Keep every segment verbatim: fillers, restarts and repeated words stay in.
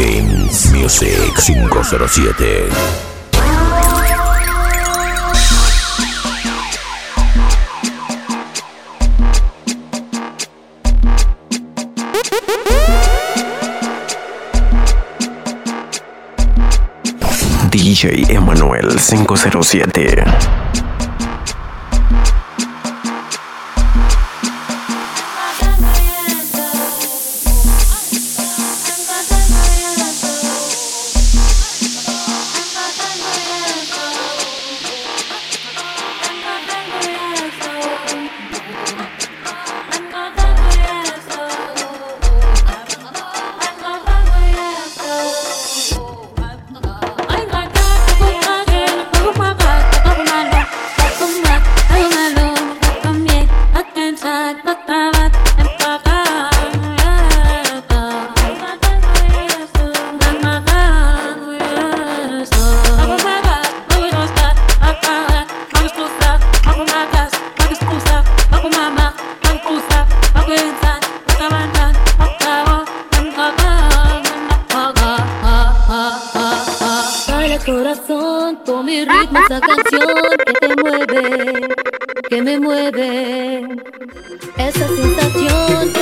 Games Music cinco cero siete. D J Emanuel cinco cero siete. Corazón, con mi ritmo, esa canción que te mueve, que me mueve, esa sensación.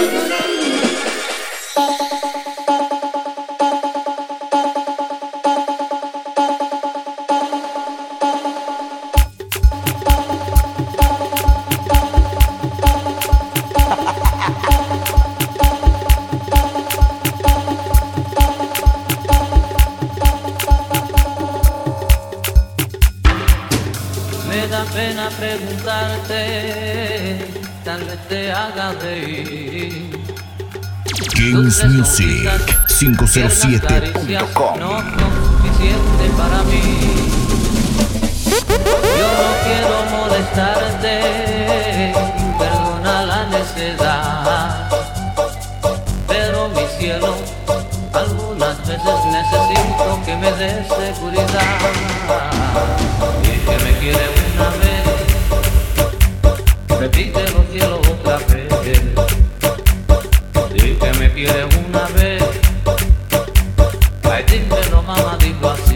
Me da pena preguntarte, tal vez te haga reír. Games Music cinco cero siete punto com. No son suficientes para mí. Yo no quiero molestarte, perdona la necedad, pero mi cielo, algunas veces necesito que me des seguridad. Y que me quiere una vez, repítelo cielo otra vez. Y que me quiere una vez, ay dímelo mamá, digo así.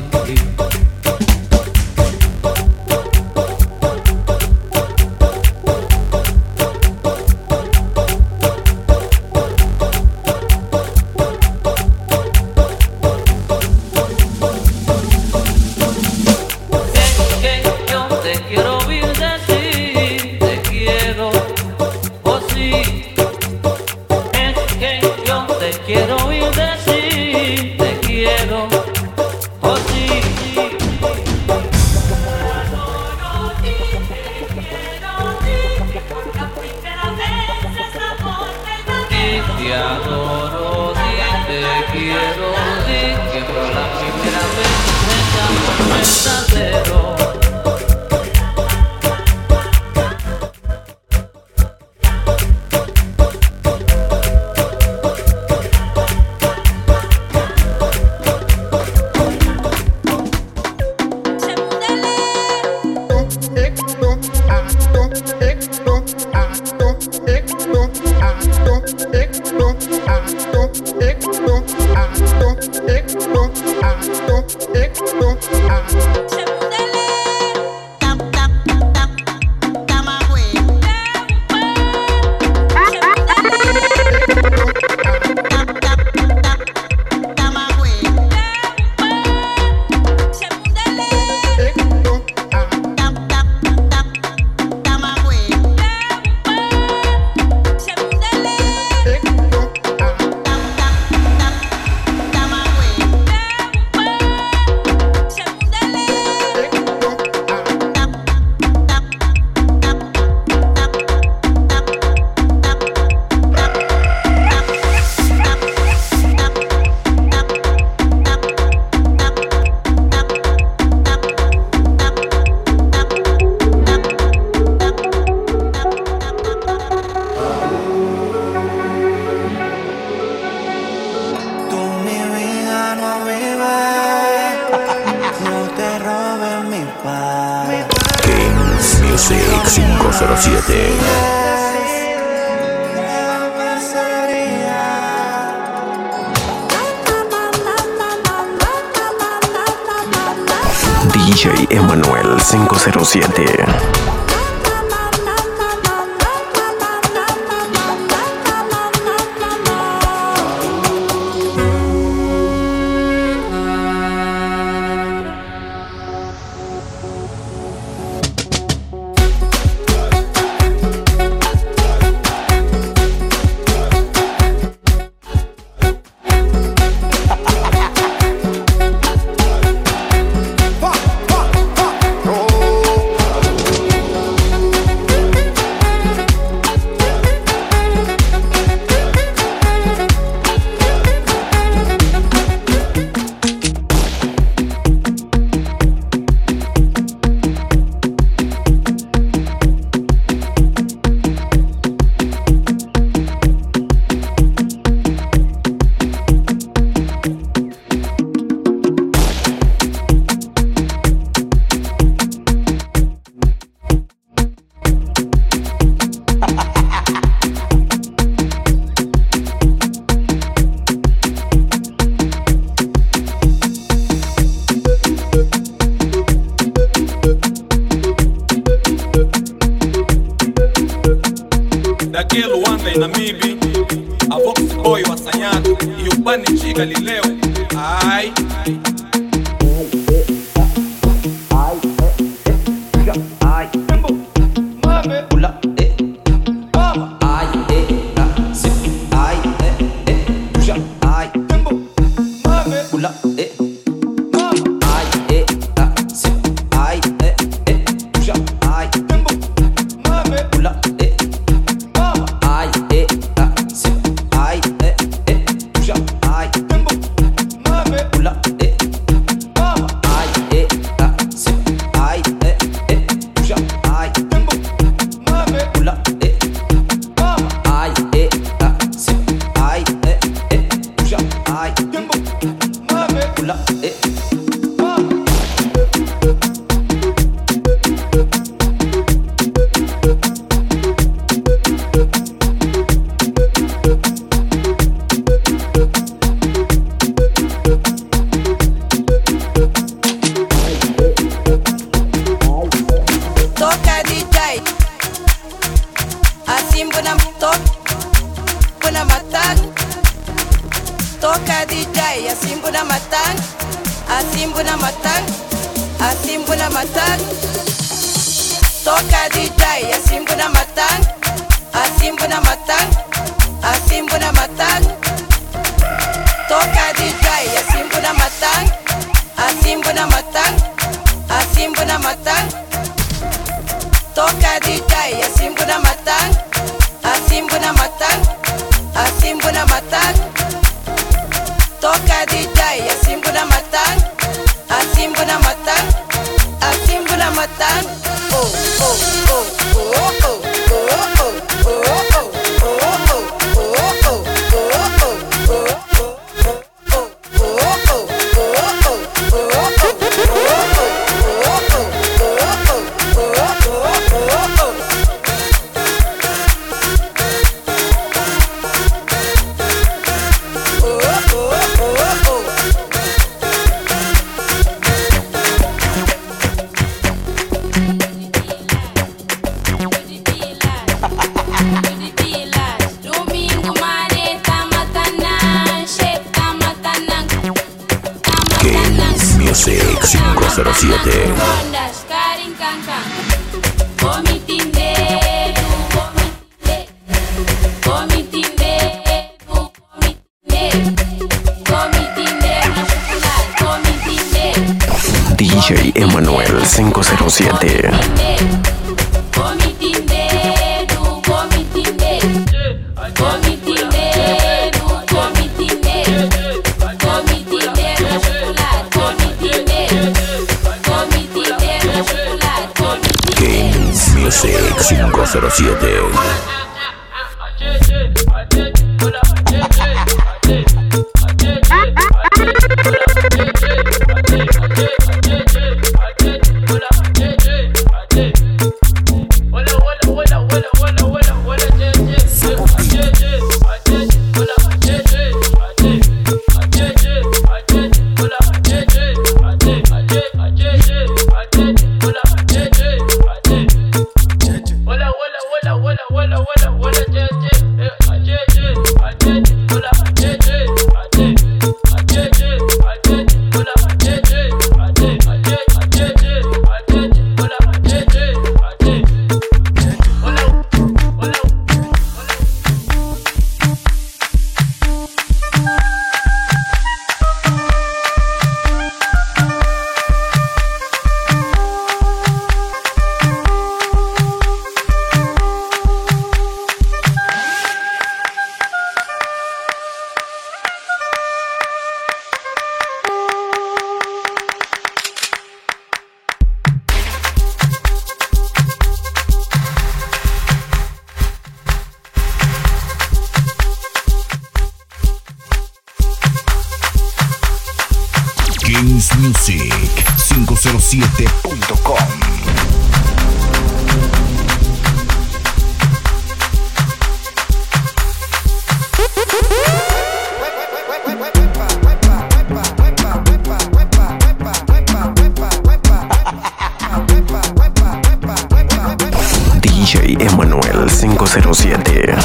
Quiero oír decir te quiero, oh sí. Te adoro, di te quiero, di que por la primera vez me llamo verdadero. Music cinco cero siete. J Emanuel cinco cero siete. Daquele Luanda e Namibi, a Vox Boy o assanhado e o Panichi Galileu. Ai. Toca D J, assim buna matang, assim buna matang, assim buna matang. Toca D J, assim buna matang, assim buna matang, assim buna matang. Toca D J, assim buna matang, assim buna matang, assim buna matang. Toca D J, assim buna matang, assim buna matang, assim buna matang. Toca D J, assim buna matang, assim buna matang, assim buna matang. Oh oh oh oh oh oh oh oh oh cinco cero siete. D J Emanuel cinco cero siete. Music cinco cero siete. Yeah. Kings Music cinco cero siete punto com. D J Emanuel cinco cero siete.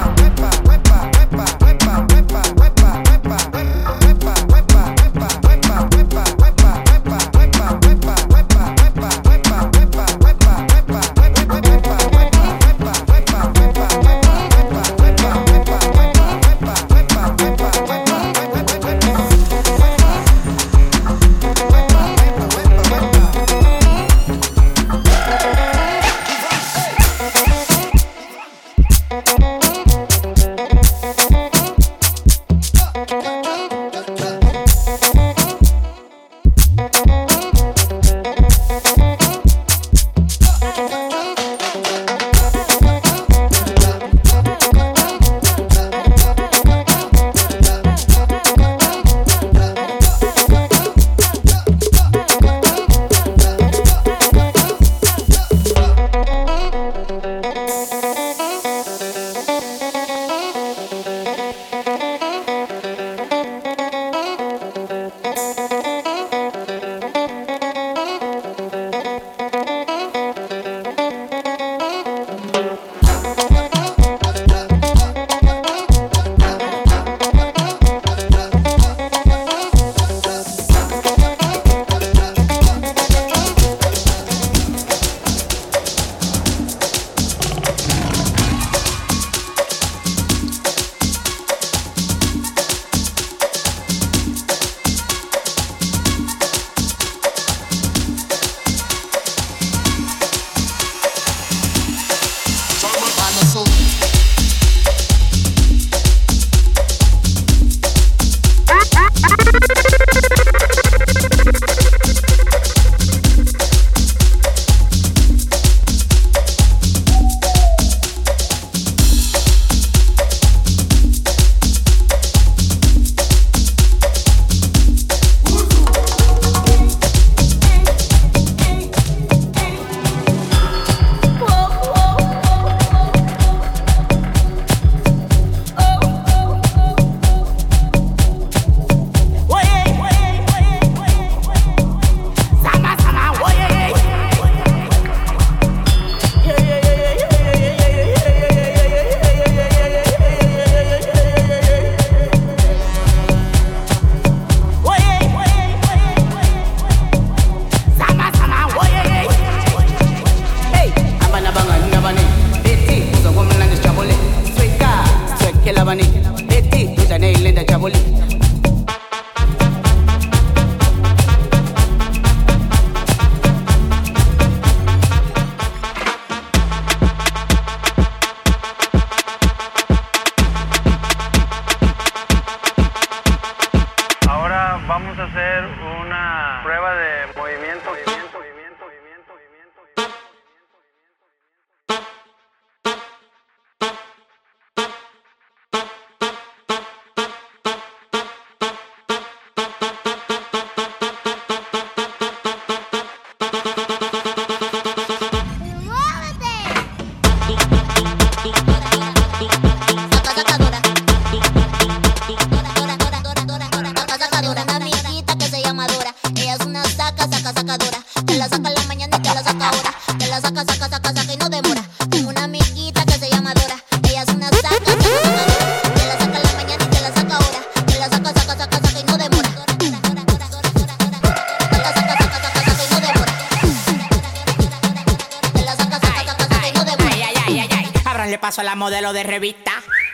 Paso a la modelo de revista.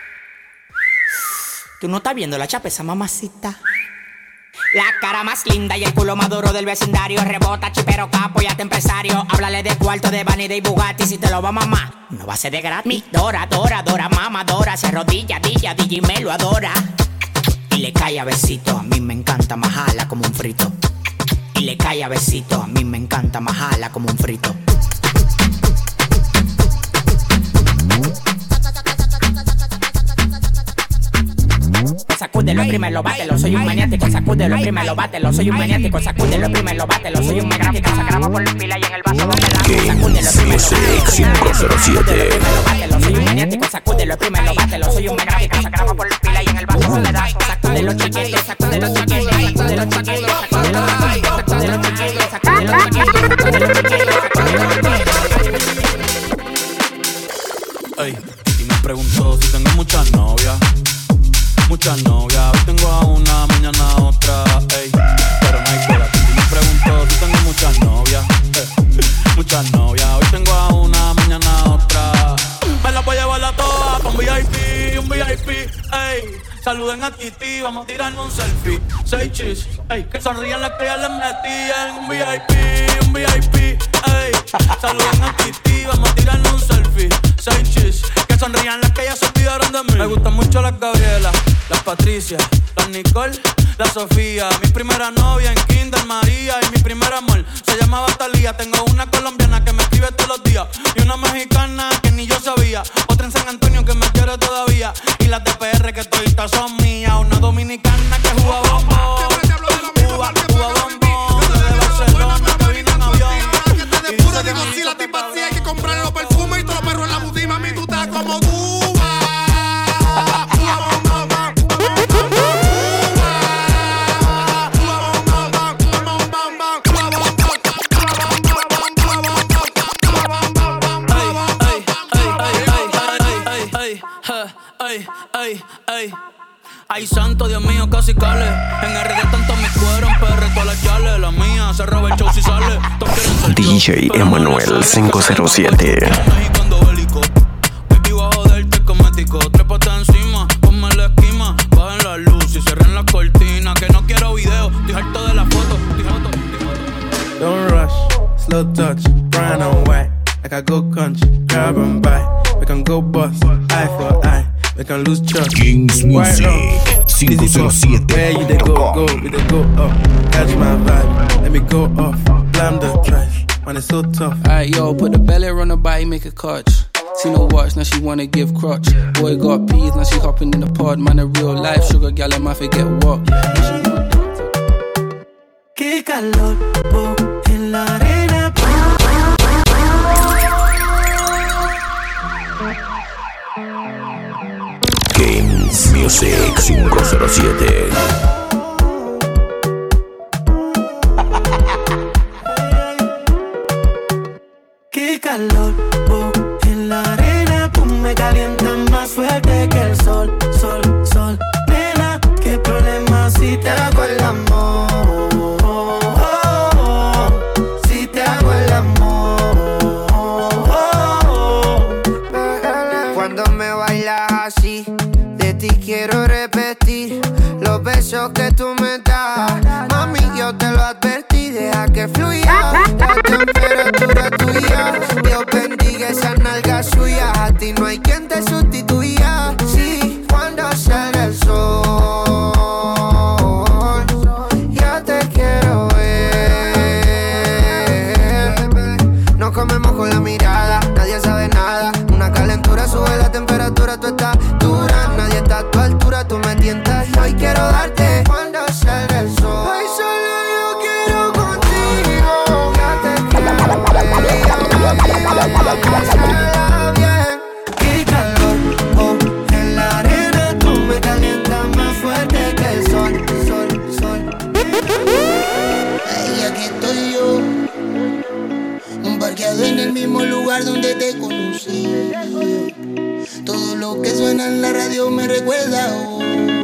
Tú no estás viendo la chapa, esa mamacita. La cara más linda y el culo más duro del vecindario. Rebota, chipero, capo y hasta empresario. Háblale de cuarto, de vanidad y Bugatti. Si te lo va mamá, no va a ser de gratis. Mi Dora, Dora, Dora, mamadora. Se arrodilla, Dilla, Digi me lo adora. Y le cae a besito, a mí me encanta majarla como un frito. Y le cae a besito, a mí me encanta majarla como un frito. Sacúdelo ahí. oprímelo, bátelo. Soy un maniático, sacúdelo, oprímelo, bátelo. Soy un maniático, sacúdelo, oprímelo, bátelo. Soy un megráfico, sacramos por la pila y en el vaso donde la sacúdelo, oprímelo, cinco cero siete. soy un maniático, sacúdelo, oprímelo, bátelo. Soy un megráfico, sacramos por la pila y en el vaso donde la sacúdelo, chiquete, sacúdelo, chiquete, sacúdelo, chiquete, sacúdelo, sacúdelo, chiquete, sacúdelo, chiquete, sacúdelo, chiquete, sacúdelo, chiquete. Ey, y me preguntó si tengo muchas novias. Muchas novias, hoy tengo a una, mañana a otra, ey. Pero no hay cola. Y me preguntó si tengo muchas novias. Eh, muchas novias, hoy tengo a una, mañana a otra. Me la voy a llevar a todas con V I P, un V I P, ey. Saluden a Titi, vamos a tirarnos un selfie. Seis chis, ey, que sonrían las que ya les metían. Un V I P, un V I P, ey. Saluden a Titi, vamos a tirarnos un selfie. Seis chis, que sonrían las que ya se olvidaron de mí. Me gustan mucho las Gabriela, las Patricia, las Nicole, la Sofía. Mi primera novia en Kinder María y mi primer amor se llamaba Talía. Tengo una colombiana que me escribe todos los días y una mexicana que ni yo sabía. Otra en San Antonio que me quiere todavía y las de P R que toditas son mías. Una dominicana que juega bombón, juega, juega bombón, de Barcelona que vino en avión. Y dice que si la tipa sí hay que comprarle los perfumes y todos los perros en la boutique, mami, tú estás como tú. Ay, santo, Dios mío, casi cale. En R D tanto me cuero, en P R todas las chales. La mía se roba el show si sale. D J Emanuel cinco cero siete. Baby, voy a joderte cosmético. Trépate encima, ponme la esquima. Bajen la luz y cierren la cortina. Que no quiero video, estoy harto de la foto. Don't rush, slow touch, brown and white. Like I go country, grab and buy. We can go bust, eye for eye. We can lose trust. Kings Music cinco cero siete. Where you they go, go, we they go up. Catch my vibe, let me go off. Blam the trash, man it's so tough. Alright, yo, put the belly on the body, make a catch. See no watch, now she wanna give crutch. Boy got peas, now she hopping in the pod. Man a real life sugar gal, I forget what. Qué calor, oh, en la arena. Kings Music cinco cero siete. Qué calor, oh, en la arena. Tú me calientas más fuerte que el sol, sol, sol. Nena, qué problema si te hago el amor. Si te hago el amor. Cuando me bailas así, de ti quiero repetir los besos que tú me das. Mami, yo te lo advertí, deja que fluya la temperatura tuya. Dios bendiga esa nalga suya. A ti no hay quien te sustituya. Sí, cuando sale el sol, yo te quiero ver. Nos comemos con la mirada, nadie sabe nada. Una calentura sube la temperatura, tú estás dura. Nadie está a tu altura, tú me tientas y hoy quiero darte cuando salga el sol. Hoy solo yo quiero contigo. Ya te quiero ver, pasarla bien. Qué calor, oh, en la arena. Tú me calientas más fuerte que el sol, sol, sol. Ahí aquí estoy yo, un parqueado en el mismo lugar donde te conocí. Todo lo que suena en la radio me recuerda a una.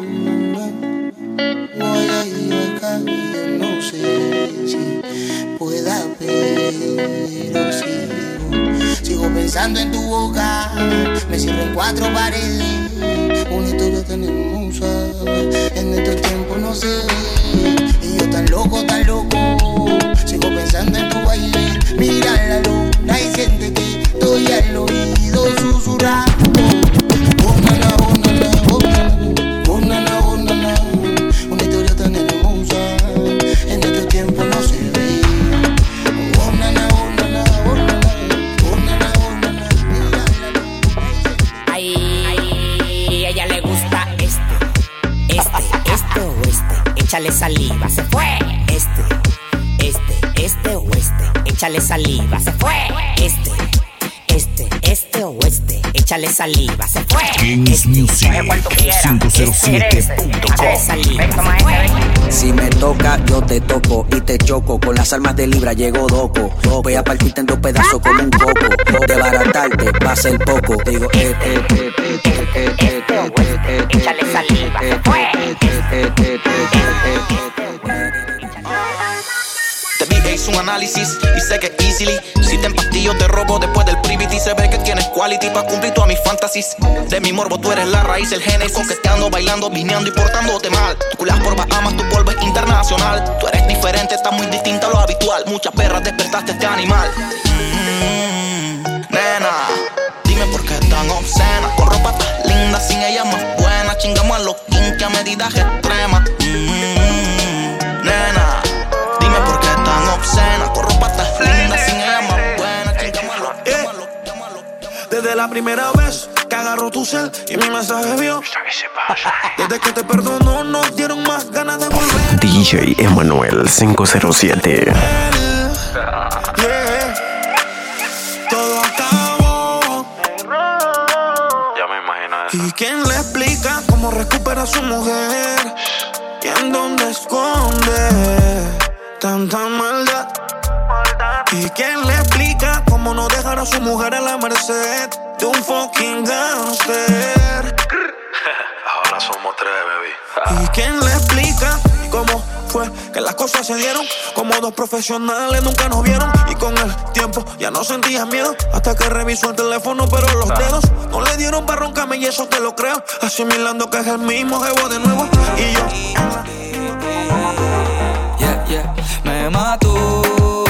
No hay ido acá y yo no sé si pueda, pero sigo, sigo pensando en tu boca. Me cierro en cuatro paredes, una historia tan hermosa. En estos tiempos no sé, y yo tan loco, tan loco. Sigo pensando en tu baile, mira la luna y siente que estoy al oído susurrando. Oh, nana, oh, nana, oh, nana, oh, nana, oh, nana. Una historia tan hermosa, en estos tiempos no se ve. Oh, nana, oh, nana, oh, nana, oh, nana, oh, nana. Ay, a ella le gusta este, este, este. saliva, se fue. Este, este, este o este. Échale saliva, se fue. Este, este, este o este. Échale saliva, se fue. Kings Music cinco cero siete punto com. Si me toca, yo te toco y te choco. Con las almas de Libra llego doco. Voy a partirte en dos pedazos como un coco. De baratarte va a ser poco. Te digo, eh, eh, eh, eh, eh, eh, eh, eh, eh, échale saliva, se fue. Te dije, hice un análisis y sé que easily. Si te empastillo te robo después del privity. Se ve que tienes quality pa' cumplir todas mis fantasies. De mi morbo tú eres la raíz, el género. Coqueteando, bailando, vineando y portándote mal. Tu culas por Bahamas, tu polvo es internacional. Tú eres diferente, estás muy distinta a lo habitual. Muchas perras despertaste este animal. Mm, nena, dime por qué tan obscena. Con ropa tan linda, sin ella más buena. Chingamos a los kinky a medidas extremas. Mm, nena, dime por qué tan obscena. Con ropa tan linda, sin ella más buena. Chingamos a los, llámalo, llámalo. Desde la primera vez que agarró tu cel y mi mensaje vio. Desde que te perdonó nos dieron más ganas de volver. D J Emanuel cinco cero siete. Yeah. Todo acabó. Ya me imagino eso. ¿Y quién le explica cómo recupera a su mujer? ¿Y en dónde esconde tanta maldad? ¿Y quién le explica cómo no dejar a su mujer a la merced de un fucking gangster? Ahora somos tres, baby. ¿Y quién le explica cómo fue que las cosas se dieron? Como dos profesionales nunca nos vieron. Y con el tiempo ya no sentías miedo. Hasta que revisó el teléfono pero los dedos no le dieron para roncarme y eso te lo creo. Asimilando que es el mismo jevo de nuevo. Y yo Yeah, yeah, me mató.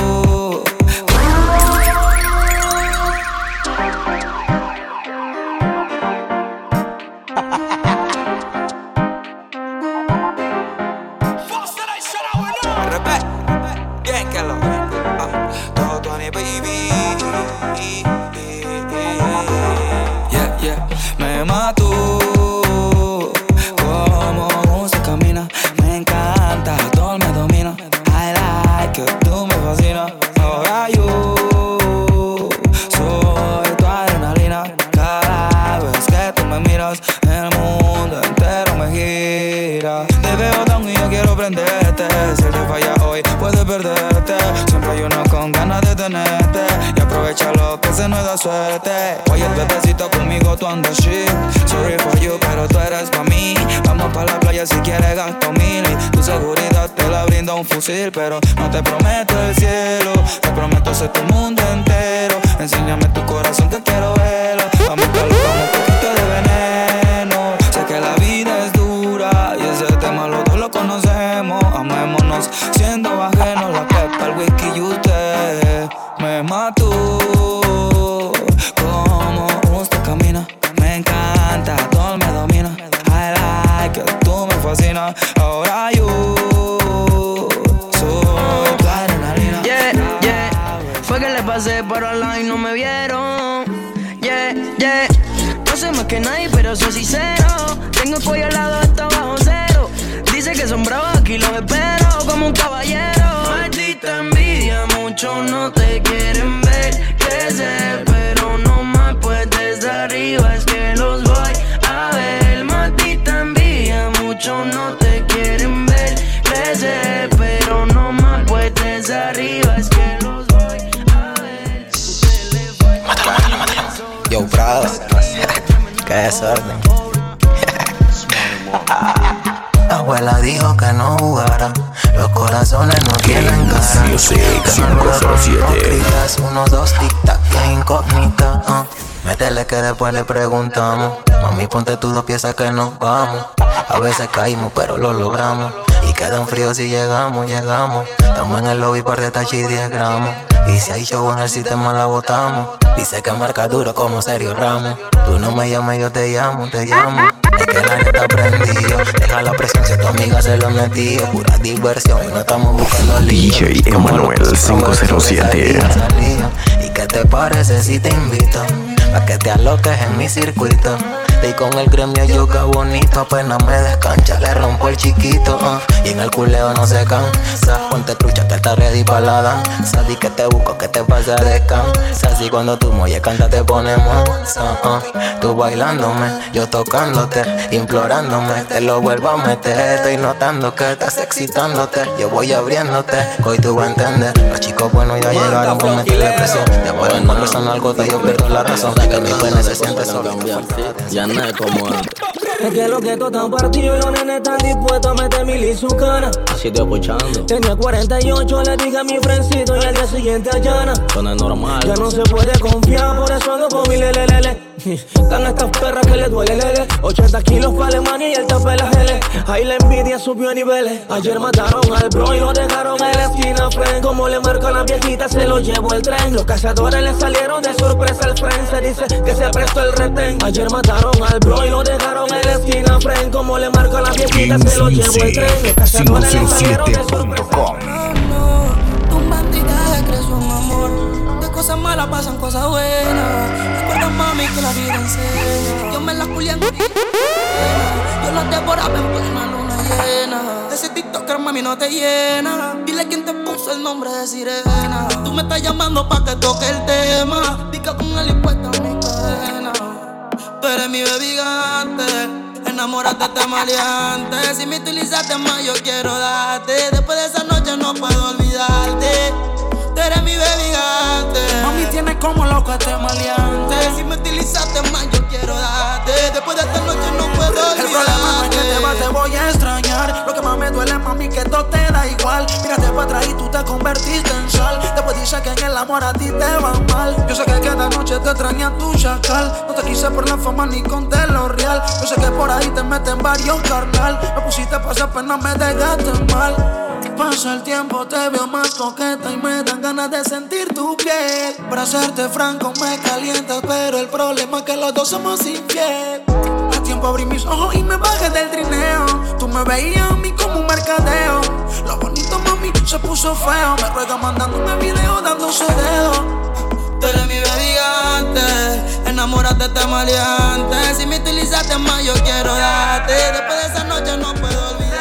Yeah, yeah, me mató. Como usted camina, me encanta, todo me domina. I like it, tú me fascinas. Ahora yo soy tu adrenalina. Cada vez que tú me miras, el mundo entero me gira. Te veo tan y yo quiero prenderte. Si te falla hoy, puedes perderte. Siempre hay uno con ganas de tenerte. Y aprovecha lo que se nos da suerte. Oye, el bebecito conmigo tú andas shit. Sorry for you, pero tú eres pa' mí. Vamos pa' la playa si quieres gasto mil. Y tu seguridad te la brinda un fusil. Pero no te prometo el cielo. Te prometo ser tu mundo entero. Enséñame tu corazón que quiero verlo. Vamos a calor como un poquito de veneno. Sé que la vida es dura y ese tema los dos lo conocemos. Amémonos siendo ajenos. La pepa, el whisky y usted me mató. Como usted camina, me encanta, todo me domina. I like it, tú me fascinas. Ahora yo soy tu adrenalina. Yeah, yeah. Fue que le pasé por al lado y no me vieron. Yeah, yeah. No sé más que nadie, pero soy sincero. Tengo el pollo al lado, está bajo cero. Dice que son bravos, aquí los espero como un caballero. Maldita envidia, muchos no te quieren ver crecer, pero no más pues desde arriba es que los voy a ver. Maldita envidia, muchos no te quieren ver crecer, pero no más pues desde arriba es que los voy a ver. Mátalo, mátalo, mátalo. Yo, Prado. Qué desorden. Abuela dijo que no jugara. Los corazones no tienen cara. Music cinco cero siete. Uno, dos, tic-tac, que incógnita. Uh. Métele que después le preguntamos. Mami, ponte tus dos piezas que nos vamos. A veces caímos, pero lo logramos. Y quedan fríos si llegamos, llegamos. Estamos en el lobby por detalle y diez gramos. Y si hay show en el sistema la botamos. Dice que marca duro como Sergio Ramos. Tú no me llames, yo te llamo, te llamo. Es que el año está prendido. Deja la presión si tu amiga se lo metió. Pura diversión y no estamos buscando lío. D J Emanuel cinco cero siete. ¿Y qué te parece si te invito? Pa' que te aloques en mi circuito. Y con el gremio yoga bonito, apenas me descancha, le rompo el chiquito, uh, y en el culeo no se cansa. Ponte trucha que está ready pa' la danza. Di que te busco, que te pasa, descansa. Si cuando tú muelles canta te ponemos uh, tú bailándome, yo tocándote, implorándome, te lo vuelvo a meter. Estoy notando que estás excitándote, yo voy abriéndote, hoy tú vas a entender. Los chicos buenos ya llegaron con meterle presión. Después de no personal gota yo pierdo la razón. Que mi pene se siente solo. Ya no es como antes. Es que los guetos están partidos y los nenes están dispuestos a meter mil y su cara. Así estoy escuchando. Tenía cuarenta y ocho, le dije a mi frencito y al día siguiente allana. Eso no es normal. Ya no se puede confiar, por eso ando con mi lelelele. Están estas perras que le duele lele. ochenta kilos para Alemania y el tape la gele. Ahí la envidia subió a niveles. Ayer mataron al bro y lo dejaron en la esquina friend. Como le marcó a la viejita se lo llevó el tren. Los cazadores le salieron de sorpresa al friend. Se dice que se prestó el retén. Ayer mataron al bro y lo dejaron en la esquina friend. Como le marcó a la viejita se lo llevó el tren. Los cazadores le salieron de sorpresa. Un bandidaje creció un amor. De cosas malas pasan cosas buenas. Recuerda mami que la vida enseña. Yo me la culiando. Yo la devoraba en plena luna llena. Ese TikToker mami no te llena. Dile quién te puso el nombre de sirena. Tú me estás llamando pa' que toque el tema. Pica con el impuesto en mi cadena. Tú eres mi baby gigante. Enamórate de este maleante. Si me utilizaste más yo quiero darte. Después de esa noche no puedo olvidarte. Tú eres mi baby gigante. Mami tienes como loco este maleante. Si me utilizaste más yo quiero darte. Después de esta noche no puedo olvidarte. El problema no es que te vas, te voy a extrañar. Lo que más me duele mami que todo te da igual. Mírate para atrás y tú te convertiste en sal. Después dices que en el amor a ti te va mal. Yo sé que cada noche te extraña tu chacal. No te quise por la fama ni con lo real. Yo sé que por ahí te meten varios carnal. Me pusiste a pasar pena, me dejaste mal. Pasa el tiempo, te veo más coqueta y me dan ganas de sentir tu piel. Para serte franco me calientas, pero el problema es que los dos somos infieles. A tiempo abrí mis ojos y me bajé del trineo. Tú me veías a mí como un mercadeo. Lo bonito mami se puso feo. Me ruega mandándome video dándose dedo. Tú eres mi baby gigante. Enamórate de este maleante. Si me utilizaste más yo quiero darte. Después de esa noche no puedo olvidarte.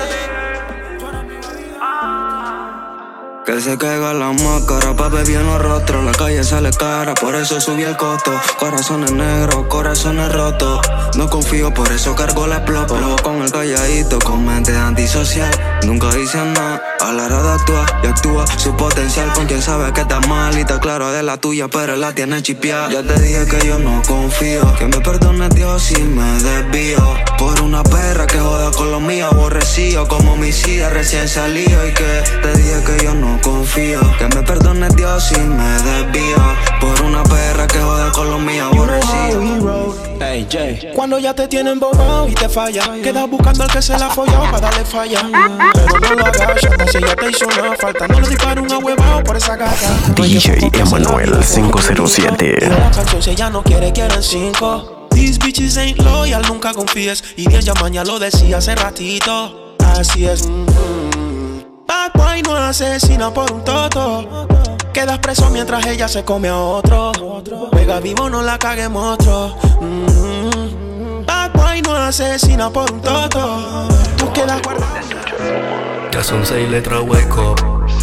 Que se caiga la máscara, pa' beber los rostros. La calle sale cara, por eso subí el costo. Corazones negros, corazones rotos. No confío, por eso cargo la explota. Con el calladito, con mente antisocial. Nunca hice nada, a la hora de actuar. Y actúa su potencial con quien sabe que está mal. Y está claro de la tuya, pero la tiene chipeada. Ya te dije que yo no confío. Que me perdone Dios si me desvío. Por una perra que joda con lo mío. Aborrecido como homicida recién salido. Y que te dije que yo no confío. Que me perdone Dios si me desvío. Por una perra que joda con lo mío. Aborrecido. Hey, Jay. Cuando ya te tienen bobado y te falla, quedas buscando al que se la folló para darle falla. Pero no lo hagas, ya si ya te hizo una falta. No le disparo un ahuevado por esa gata. D J Emanuel cinco cero siete. La canción si ella no quiere, quieren cinco. These bitches ain't loyal, nunca confíes. Y bien ya mañana lo decía hace ratito. Así es. Mm-hmm. Bad boy no asesina por un toto. Quedas preso mientras ella se come a otro. Juega vivo, no la caguemos otro. Mm-hmm. Bad boy no asesina por un toto. Tú quedas guardado. Ya son seis letras wake up.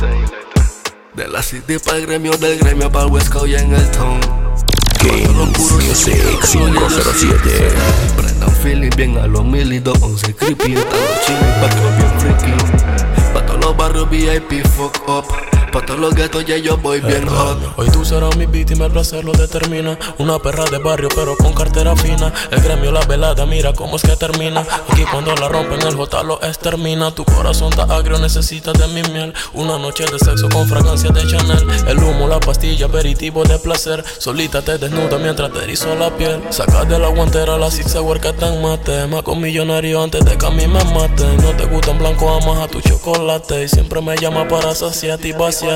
De la city para el gremio, del gremio para el West Coast y en el town. Games Music cinco cero siete. Prendan feeling bien a los mil y dos once creepy. Estando chilling pa' que bien freaky. Pa' todos los barrios V I P fuck up. Pa' todos los guetos ya yo voy bien hot. Hoy tú serás mi víctima, el placer lo determina. Una perra de barrio pero con cartera fina. El gremio, la velada, mira cómo es que termina. Aquí cuando la rompen el J lo extermina. Tu corazón está agrio, necesitas de mi miel. Una noche de sexo con fragancia de Chanel. El humo, la pastilla, aperitivo de placer. Solita te desnuda mientras te erizo la piel. Sacas de la guantera la six hour que te mate. Más con millonario antes de que a mí me maten. No te gustan blanco, amas a tu chocolate. Y siempre me llama para saciarte y vaciarte.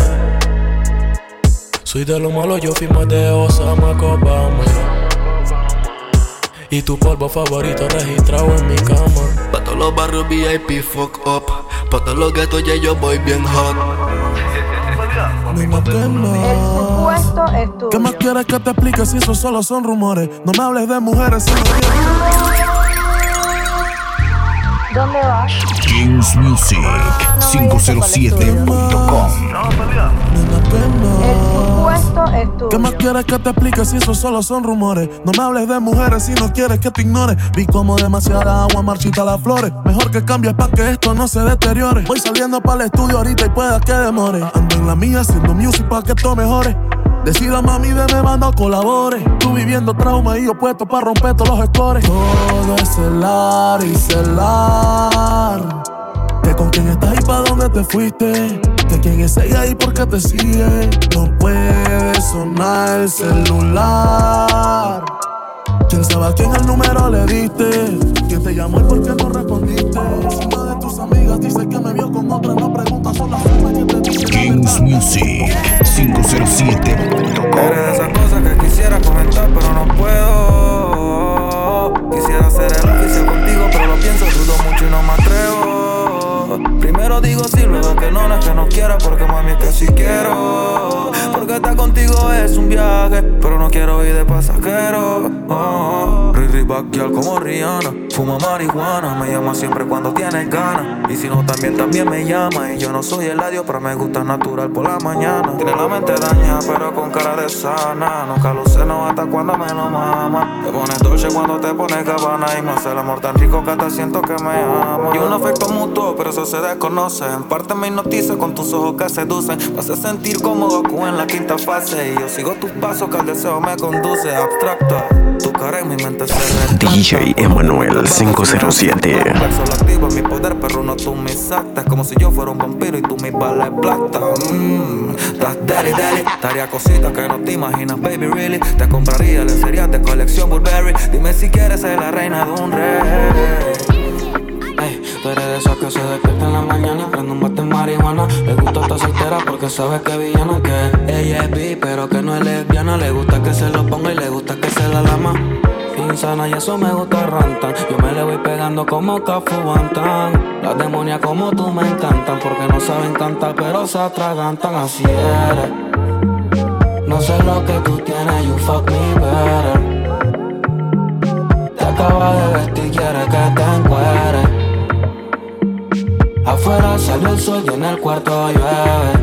Soy de lo malo, yo fui más de Osama Obama. Y tu polvo favorito registrado en mi cama. Pa' todos los barrios V I P fuck up. Pa' todos los gatos ya yo voy bien hot. Nena, ¿qué más? ¿Qué más quieres que te explique si esos solo son rumores? No me hables de mujeres si no quieres. ¿Dónde vas? Kings Music cinco cero siete punto com. El supuesto es tuyo. ¿Qué más quieres que te explique si esos solo son rumores? No me hables de mujeres si no quieres que te ignore. Vi como demasiada agua marchita las flores. Mejor que cambies pa' que esto no se deteriore. Voy saliendo para el estudio ahorita y pueda que demore. Ando en la mía haciendo music pa' que esto mejore. Decida mami de me manda colabore. Tú viviendo trauma y yo puesto pa' romper todos los scores. Todo es celar y celar. Que con quién estás y pa' dónde te fuiste. Que quién es ella y por qué te sigue. No puede sonar el celular. ¿Quién sabe a quién el número le diste? ¿Quién te llamó y por qué no respondiste? Si una de tus amigas dice que me vio con otra, no preguntas, son las formas que te dicen. Kings Music cinco cero siete punto com. Eres de esas cosas que quisiera comentar pero no puedo. Quisiera hacer el oficio contigo pero lo pienso, dudo mucho y no me atrevo. Primero digo sí, luego que no, no es que no quiera, porque mami es que sí quiero. Porque estar contigo es un viaje, pero no quiero ir de pasajero. Oh, Riri Bacchial como Rihanna, fuma marihuana, me llama siempre cuando tiene ganas. Y si no también, también me llama. Y yo no soy el adiós, pero me gusta natural por la mañana. Tiene la mente dañada, pero con cara de sana. Nunca lo sé, no hasta cuando me lo mama. Te pones dolce cuando te pones Gabbana. Y me hace el amor tan rico que hasta siento que me ama. Y un afecto mutuo, pero eso se desconoce. En parte me hipnotiza con tus ojos que seducen. Me hace sentir como Goku en la quinta fase. Y yo sigo tus pasos que el deseo me conduce. Abstracto, tu cara en mi mente se retracta. D J Emanuel cinco cero siete. Solo activo mi poder, pero no tú mis actas. Como si yo fuera un vampiro y tú mis balas plata. Mmm, that's daddy daddy. Daría cositas que no te imaginas, baby, really. Te compraría lencerías de colección Burberry. Dime si quieres ser la reina de un rey. Ey, tú eres de esas que se despierta en la mañana y prende un bate en marihuana. Le gusta estar soltera porque sabe que villana, que ella es bi, pero que no es lesbiana. Le gusta que se lo ponga y le gusta que se la lama. Insana y eso me gusta rantan. Yo me le voy pegando como Cafu Bantan. Las demonias como tú me encantan, porque no saben cantar pero se atragantan. Así eres. No sé lo que tú tienes, you fuck me better. Te acabas de vestir, quiere que te encueres. Afuera salió el sol y en el cuarto llueve.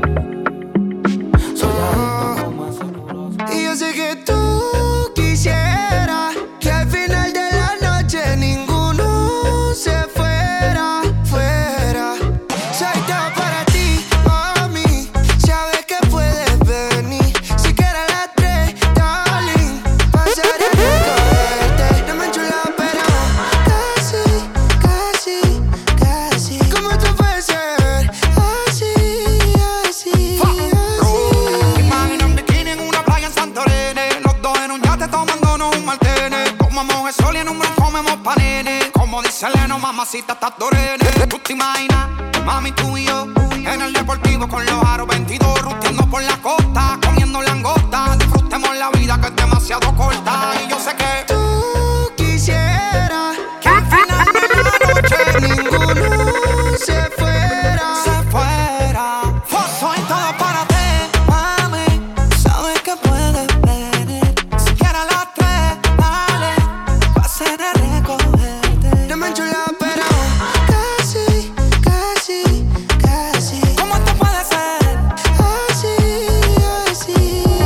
Soy adicto como ese culo. Y yo sé que tú quisieras que al final de la noche ninguno se fuera, fuera. Soy todo para ti, mami. Sabes que puedes venir. Si quieres a las tres, darling, pasaré a recogerte. No me enchula, pero casi, casi, casi. ¿Cómo tú puedes ser así, así, así? Imagen en bikini en una playa en Santorini. Los dos en un yate tomándonos un martini. Comamos el sol y en un bron comemos panini. Como dice Leno, mamacita, estás dorene. ¿Tú te imaginas, mami, tú y yo en el deportivo con los aros veintidós, ruteando por la costa, comiendo langosta? Disfrutemos la vida que es demasiado corta. Y yo sé que tú quisieras que al final de la noche ninguno se fuera, se fuera. Soy todo para ti, mami. sabes que puedes venir. Si quieres a las tres, dale, Pasaré a recogerte. No me enchula, pero casi, casi, casi. ¿cómo tú puedes ser? Así, así,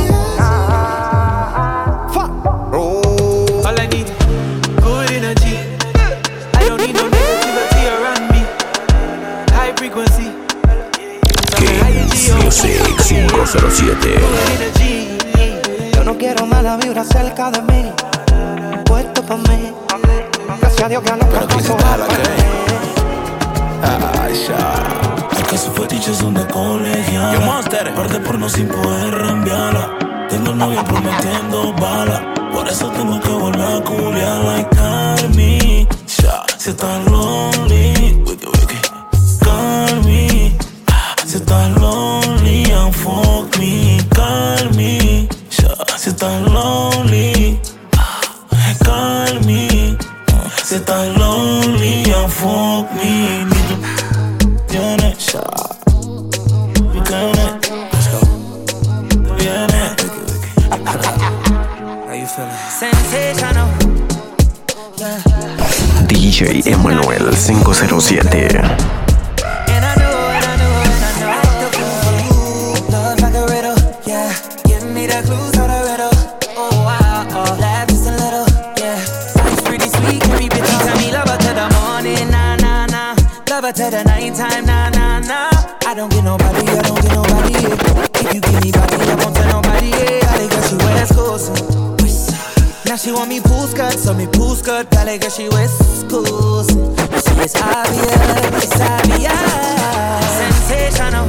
All I need, good energy. I don't need no negativity around me. High frequency. Kings Music cinco cero siete. Yo no quiero mala vibra cerca de mí. Puesto pa' mí. Gracias a Dios que a los pasos Es que sus fetiches son de colegiala. Parte por no sin poder rambiarla. Tengo novia prometiendo bala. Por eso tengo que volver a culiar. Like call me, ya. Si estás lonely, wiki wiki. Call me, si estás lonely, and fuck me. Call me, ya. Si estás lonely, call me. Si estás lonely, and fuck me. D J Emanuel cinco cero siete. To the night time, nah, nah, nah. I don't get nobody, I don't get nobody. If you give me body, I won't tell nobody. Yeah, I guess she West Coast. Now she want me pool skirt, so me pool skirt. Dale, girl, she West Coast. Now she is obvious, it's obvious. Sensational,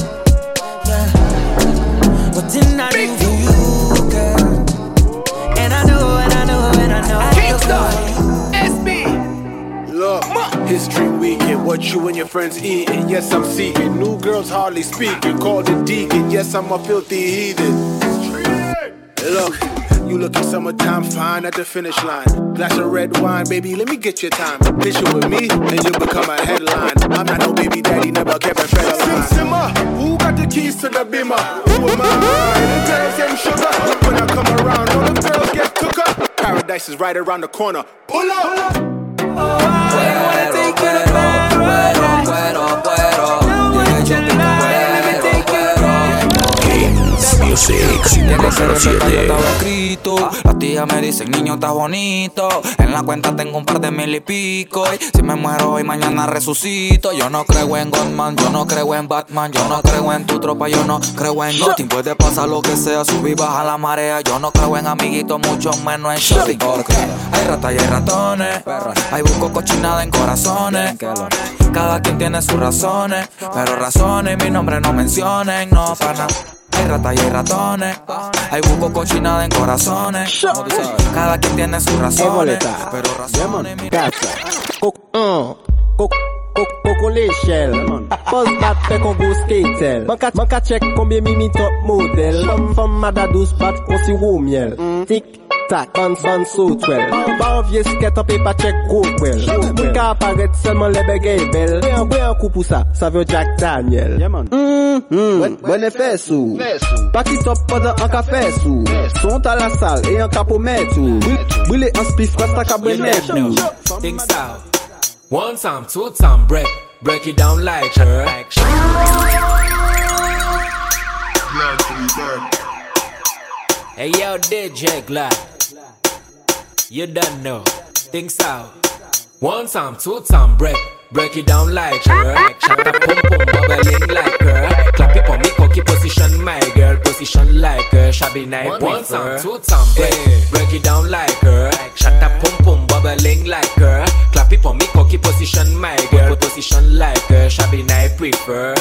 yeah. What didn't I do for you, girl? And I know, and I know, and I know. Kingston, S B. Look, history weekend, what you and your friends eating? Yes, I'm seeking. New girls hardly speaking. Call the deacon. Yes, I'm a filthy heathen. Look, you looking summertime fine at the finish line. Glass of red wine, baby, let me get your time. Picture with me, and you become a headline. I'm not no baby daddy, never kept a fed line. Simmer, who got the keys to the Beamer? Who am I? The girls them sugar. When I come around, all the girls get took up. Paradise is right around the corner. Pull up, pull up. Music cinco cero siete. Las tías me dicen, niño, estás bonito. En la cuenta tengo un par de mil y pico. Y si me muero hoy, mañana resucito. Yo no creo en Godman, yo no creo en Batman. Yo no creo en tu tropa, yo no creo en nothing. Puede pasar lo que sea, subir, baja la marea. Yo no creo en amiguitos, mucho menos en shopping. Porque hay ratas y hay ratones. Hay busco cochinada en corazones. Cada quien tiene sus razones. Pero razones, mi nombre no mencionen. No, para hay ratas y hay ratones. Hay busco cochinada en corazones. Cada quien tiene sus razones. Pero razones, mi Coco l'échelle, pose bat fait qu'on go skatel. Manka check combien mimi top model. Femme femme mada douce bat on si roux miel. Tic tac, ban ban so twelve. Ban vieux skate en paper check go well. Moun ka apparaître seulement les bégay belles. Bien bien un coup pour ça, ça veut Jack Daniel. Hum hum, bon effet sous. Parti top pendant un café sous. Sont à la salle et un capot mettre tout. Brûler un spliff rasta cabernet tout. Things out. One time, two time, break, break it down like her. Hey yo, D J Glad, you done know. Things out. One time, two time, break, break it down like her. Shut up, pum pum, bubbling like her. Clap it for me, cocky position, my girl, position like her. Shabby night, one time, two time, break, break it down like her. Shut up, pum pum, bubbling like her. Clap it for me, cocky position, my girl, position like her. Shabby night, prefer.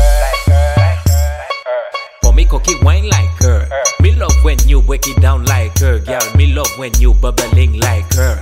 For me, cocky wine like her. Me love when you break it down like her, girl. Me love when you bubbling like her.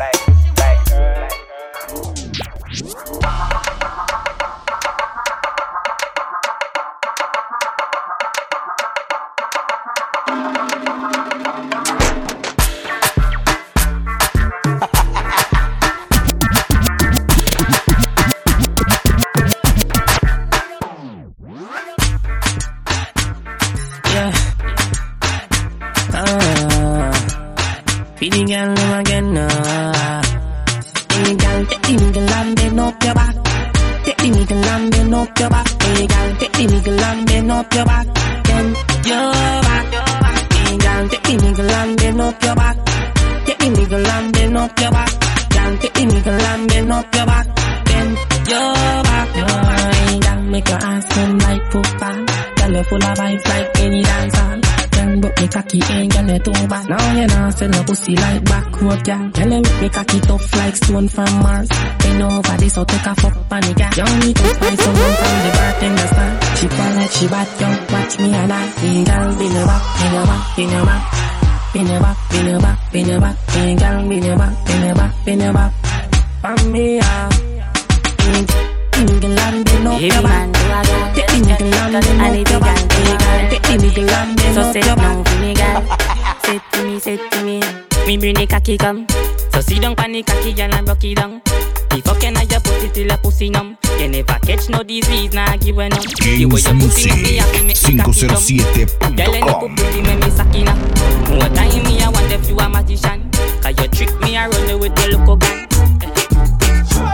Feeding girl them again now. Hey girl, take the nigga and bend up your back. Take the nigga and bend up your back. Hey girl, take the nigga and bend up your back. Bend your back. Hey girl, take the nigga and bend up your back. Take the nigga and bend up your back. Girl, take the nigga and bend up your back. Bend your back. Hey girl, make your ass come like football. Girl, you full of vibes like any dancer. But me cocky ain't girl it too bad. Now you know sell no pussy like backroad girl. Girl you make me cocky tough like stone from Mars. Bend over this so take a fuck on the girl. You need to find someone from the bartender stand. She feel like she bad, don't watch me and I. Hey girl, bend your back, bend your back, bend your back. Bend your back, bend your back, bend your back. Hey girl, bend your back, bend your back, bend your back. For me, ah. Nigga land bend up your back. Take the nigga land bend up your back. Take the nigga land bend up your back. So say me girl, say to me, say to me. Me bring the cocky come. So sit down pon the cocky girl and broke it down. If you can, you put it till your pussy numb. You never catch no disease, nah give a numb. The way you pussy make me happy, make me cocky come. Girl, you put pussy make me sucky now. More time me I wonder if you a magician. Cause you trick me, I run you with your local gun.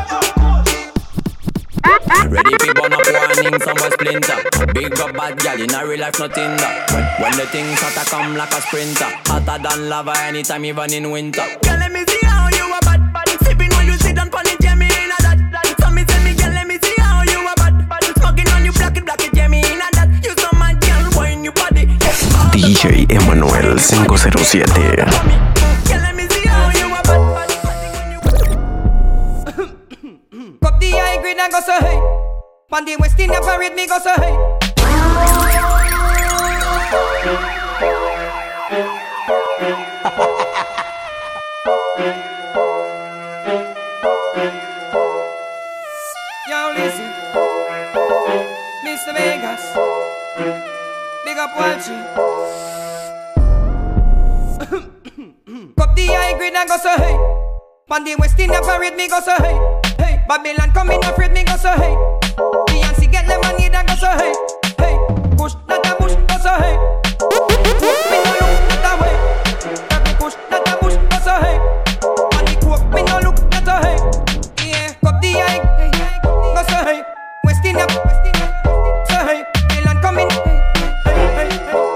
Ready for burn up warning, somewhere splinter. Big up bad gal in a real life, nothing that. When, when the things hotter come like a sprinter, hotter than lava anytime, even in winter. Girl, let me see how you a bad, bad. Sipping when you sit down pon it, Jamie in a that, that. So me tell me, girl, let me see how you a bad, bad. Smoking on you, black it, black it, Jamie in a that. You so mad, girl, wine your body. D J Emanuel cinco cero siete. Girl, let me see how you a bad, bad. Cup the high grade and go so hey. Pan the West Indian parade me go so hey. Yo, listen, Mister Vegas, big up Walchi. Cup the high grade and go so hey. Pan the West Indian parade me go so hey. Hey, Babylon coming afraid me go so hey. Beyonce get the money that go so hey. Hey, push not a push go so hey. Me no look not a way. Every push not a push go so hey. On the coke me no look not a hey. Yeah, cup the high go so hey. West Indian so hey. Babylon coming hey hey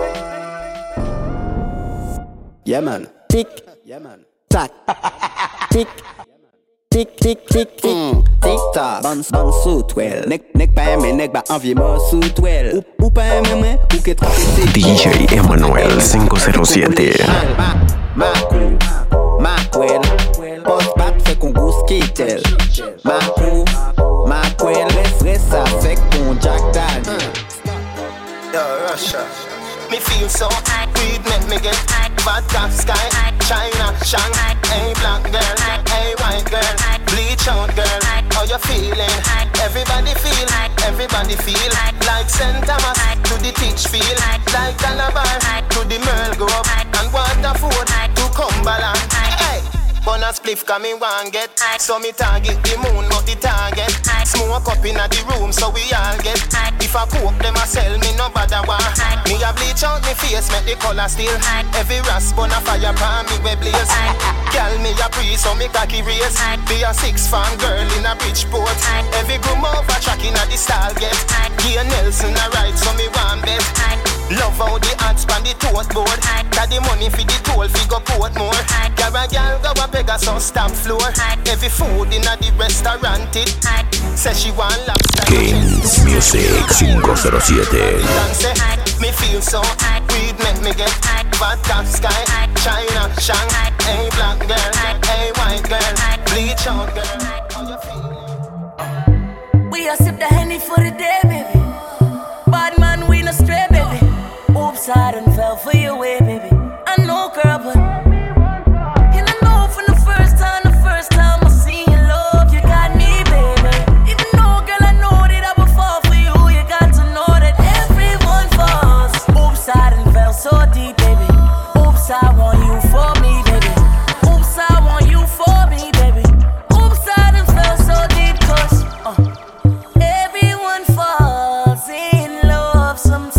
hey. Yeah man, tick. Yeah man, tack. Tick. Tic, tic, tic, tic, mm. tic tac. Ban, ban sous well. Nek, nek pa eme, nek ba envie mo sous well. Ou, ou pa eme mwen, ou ke trape D J Emanuel cinco cero siete. Ma, ma kou, ma kwel. Post bat fe kon go skatel. Ma kou, ma kwel. Res, res sa fe kon Jack Daniel. Yo, Russia. Me feel so high, weed make me get high. Vodka, sky, China, Shanghai. Hey black girl, hey white girl, bleach out girl. How you feeling? Everybody feel, everybody feel like Saint Thomas to the teach feel, like Calabar to the Merle Grove and Waterford to Cumberland. Hey, Bun a spliff cause me want get. So me target the moon not the target. Smoke up in the room so we all get. If I cook them a sell me no bother war. Me a bleach out me face make the color still. Every rasp on a fire pan me we blaze. Girl me a pre so me cocky race. Be a six farm girl in a Bridgeport. Every groom over track in a the stall get. Gia Nelson a ride so me want bet. Love how the ads pan the toast board. Got the money for the toll fi go Portmore. Girl a girl go a Pegasus stamp floor. Every food in a the restaurant it. Say she want lobster. Kings Music cinco cero siete. Me feel so weed make me get vodka sky China Shanghai. Hey black girl, hey white girl, bleach out girl. We a sip the Henny for the day, baby. Bad man, we no stray, baby. Oops, I done fell for your way, baby. I know, girl, but and I know from the first time, the first time I seen your love, you got me, baby. Even though, girl, I know that I would fall for you, you got to know that everyone falls. Oops, I done fell so deep, baby. Oops, I want you for me, baby. Oops, I want you for me, baby. Oops, I done fell so deep, cause uh, everyone falls in love sometime.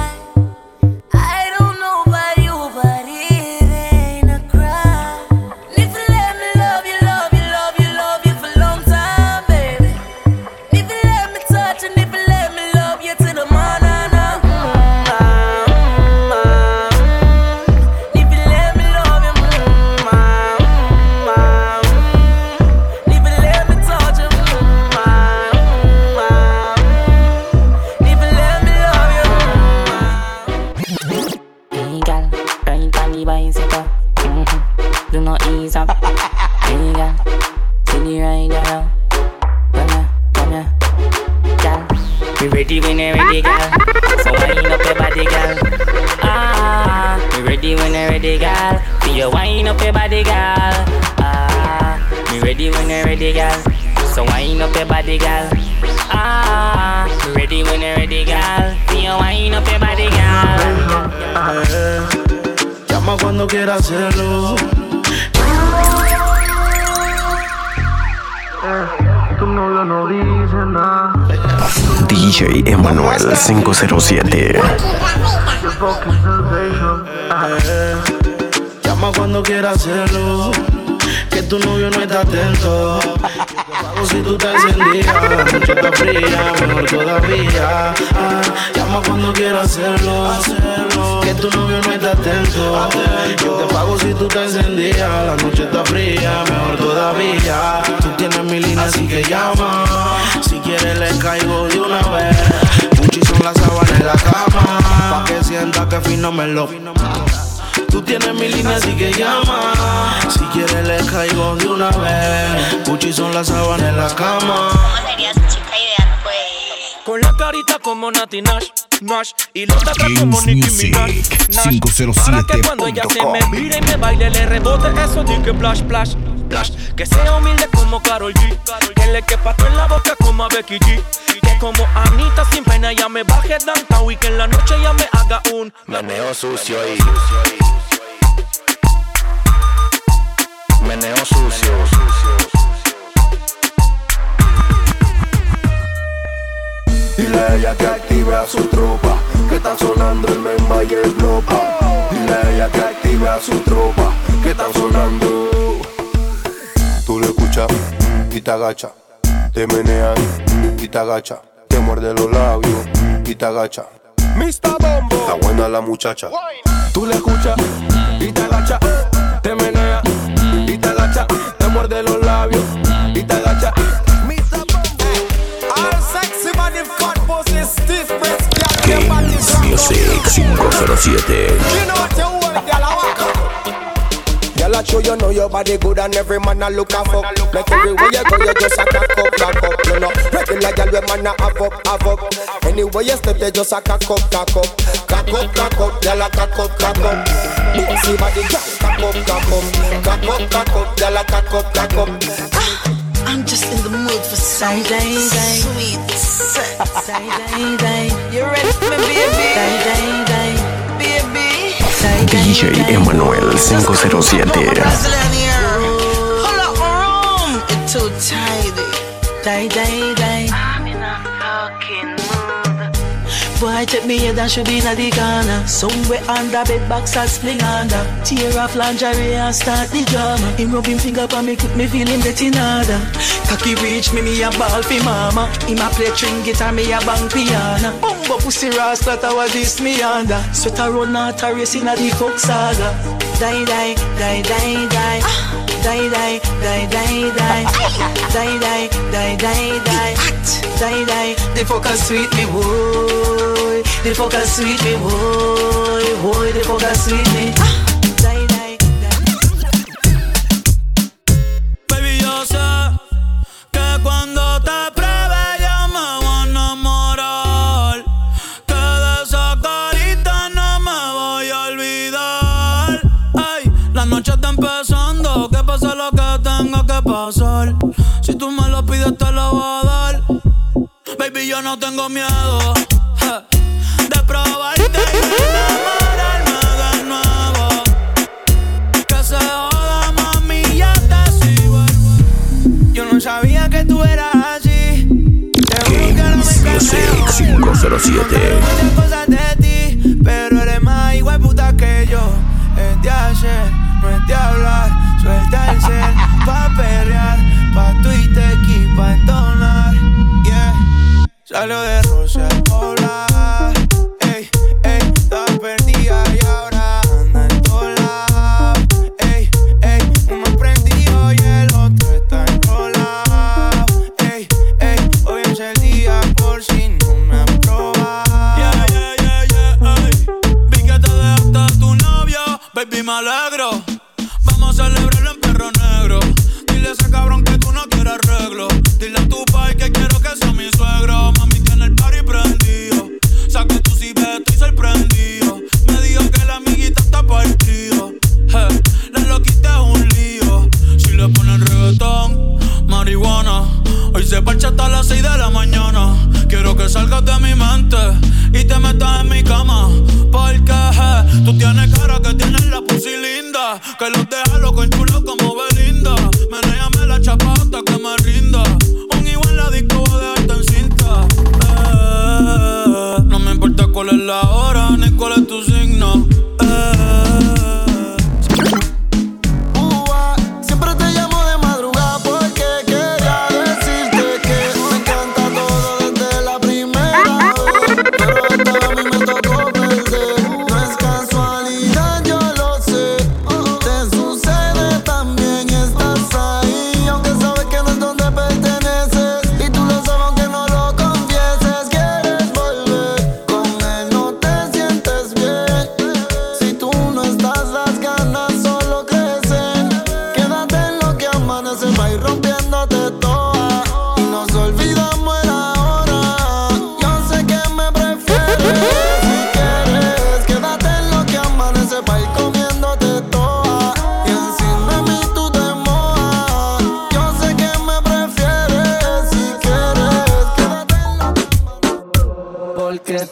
I don't know about you, but it ain't a crime. If you let me love you, love you, love you, love you for a long time, baby. If you let me touch and if you let me love you to the morning, mm, mm, mm. If you let me love you, mm, mm, mm. If you let me touch you, mm, mm, mm. If you let me love you, Hey girl, ride on the bicycle. Mm-hmm. Do not ease up. Hey girl, see the rider now. Come here, come here, girl. We ready when you're ready, girl. So wind up your body, girl. Ah, we ready when you're ready, girl. See you wind up your body, girl. Ah, we ready when you're ready, girl. So wind up your body, girl. Ah, we ready when you're ready, girl. See you wind up your body, girl. Llama cuando quiera hacerlo. Tu novio no dice nada. D J Emanuel cinco cero siete. Llama cuando quiera hacerlo. que tu novio no está atento. Pago si tú te encendías, la noche está fría, mejor todavía. Ah, llama cuando quieras hacerlo, hacerlo. Que tu novio no está atento, atento. Yo te pago si tú te encendías, la noche está fría, mejor todavía. Tú tienes mi línea, así que llama. Si quieres le caigo de una vez. Gucci son las sábanas en la cama, pa' que sienta que fino me lo. Tú tienes mi línea, así que llama. Si quieres le caigo de una vez. Gucci son las sábanas en la cama. ¿Cómo sería su chica ideal, pues? Con la carita como Nati Nash, Nash. Y los tacos como Nicki Minaj, Nash. Para que cuando ella se me mire y me baile le rebote eso de que splash, splash, splash. Que sea humilde como Karol G, que le quepa todo en la boca como a Becky G. Que como Anita sin pena ya me baje downtown y que en la noche ya me haga un meneo sucio y meneo sucio. Dile a ella que active a su tropa, que está sonando el Memba y el Blopa. Dile a ella que active a su tropa, que está sonando. Tú lo escuchas y te agacha, te menean y te agacha, te muerde los labios y te agacha. mister Bombo, está buena la muchacha. Tú le escuchas y te agacha, te menea y te agacha, te muerde los labios y te agacha. mister Bombo, all sexy body fat pussy stiff breast. Kings Music cinco cero siete. You know what you want, girl, I walk up. Girl, I show you know your body good and every man a look a fuck. Like everywhere you go, you just a cock up, cock up. You know, regular girl, we man a have up, have up. Anywhere you step, you just a cock up, cock up. Cock up, cock up, girl, a cock up, cock up. See body, girl, cock up, cock up. Cock up, cock up, girl, a cock up, cock up. I'm just in the mood for some sweet sex. You ready for me, baby? Baby. D J Emanuel cinco cero siete. Hold up, room. It's too tidy. Die, die, die. I'm in a fucking mood. Boy, take me head and should be in the corner. Somewhere under bed box and spling under. Tear off lingerie and start the drama. Him rub him finger pa me, keep me feeling getting harder. Cocky reach me, me a ball fi mama. Him a play string guitar, me a bang piano. Bumbo pussy rascal, that was this me under. Sweat a road, not a race in a the coke saga. Die, die, die, die, die. Die, die, die, die, die. Die, die, die, die, die. Die, die, the fucker sweet me, boy. The fucker sweet me, boy. Boy, the fucker sweet me. Die, die, baby, yo sé que cuando te pruebe yo me voy a enamorar. Que de esa carita no me voy a olvidar. Ay, la noche está empezando, que pase lo que tenga que pasar. Si tú me lo pides te lo voy a dar. Baby, yo no tengo miedo ja, de probarte y de enamorarme de nuevo. Que se joda, mami, ya te sigo. Yo no sabía que tú eras así. Kings Music cinco cero siete. Muchas cosas de ti, pero eres más igual puta que yo. Es de hacer, no es de hablar. Suelta el cel pa' perrear, pa' Twitter y pa' entonar. Yeah, salió de Rosa Hola. Ey, ey, estaba perdida y ahora anda en todos lados. Ey, ey, uno prendido y el otro está enrolado. Ey, ey, hoy es el día por si no me han probado. Yeah, yeah, yeah, yeah, ey. Vi que te dejaste a tu novio, baby, me alegro. Vamos a celebrarlo en perro negro. Dile a ese cabrón que tú no quieres arreglo. Dile a tu pai que quiero que sea mi suegro. Mami tiene el party prendido. Saca tu cibeto, estoy sorprendido. Me dijo que la amiguita está partido. Hey, la loquita es un lío. Si le ponen reggaetón, marihuana. Hoy se parcha hasta las seis de la mañana. Quiero que salgas de mi mente y te metas en mi cama. Porque hey, tú tienes cara que tienes la pussy linda. Que los deja loco en chulo como Belinda. Menéame la chapa hasta que me rinda. Un igual la disco voy a dejarte en cinta. Eh, no me importa cuál es la hora ni cuál es tu signo. Eh. Uh, uh, siempre te llamo